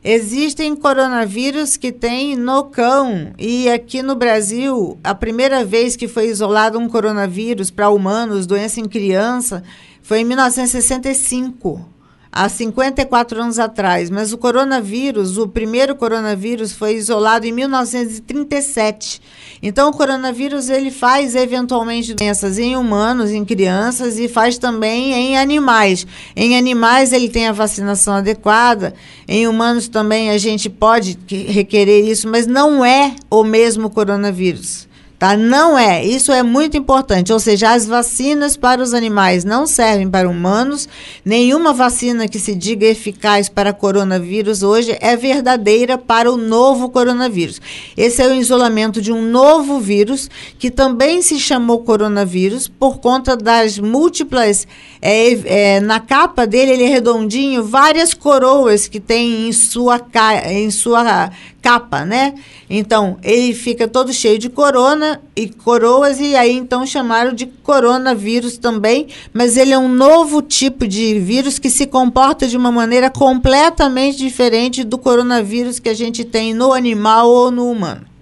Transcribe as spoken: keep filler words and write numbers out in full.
Existem coronavírus que tem no cão, e aqui no Brasil, a primeira vez que foi isolado um coronavírus para humanos, doença em criança, foi em mil novecentos e sessenta e cinco, há cinquenta e quatro anos atrás. Mas o coronavírus, o primeiro coronavírus foi isolado em mil novecentos e trinta e sete. Então, o coronavírus ele faz eventualmente doenças em humanos, em crianças, e faz também em animais. Em animais ele tem a vacinação adequada, em humanos também a gente pode requerer isso, mas não é o mesmo coronavírus. Tá? Não é, isso é muito importante, ou seja, as vacinas para os animais não servem para humanos, nenhuma vacina que se diga eficaz para coronavírus hoje é verdadeira para o novo coronavírus. Esse é o isolamento de um novo vírus, que também se chamou coronavírus, por conta das múltiplas, é, é, na capa dele, ele é redondinho, várias coroas que tem em sua, em sua capa, né? Então, ele fica todo cheio de corona e coroas, e aí então chamaram de coronavírus também, mas ele é um novo tipo de vírus que se comporta de uma maneira completamente diferente do coronavírus que a gente tem no animal ou no humano.